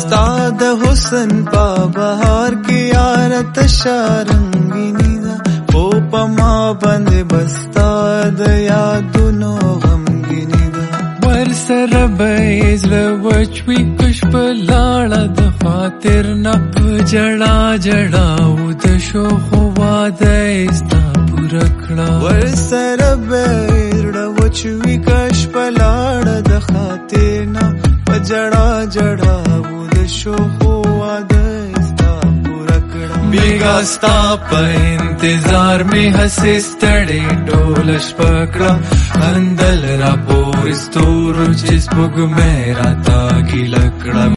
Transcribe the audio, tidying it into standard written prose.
استاد حسن پا بهار کې یار تشارنګینی دا او پما باندې بستاد یادونو غمګینی دا ور سره به زړه وچوي کش په لاړه د خاطر نه جړا جړا و د شو خو واده استا پوره کړه ور سره به زړه وچوي کش په لاړه د خاطر نه جړا جړا و د شو خو واده استا پوره کړه بیگا ستا په انتظار می هسې ستړې ټوله شپه کړه اندل را پورې ستورو چې سپوږمۍ راته ګیله کړه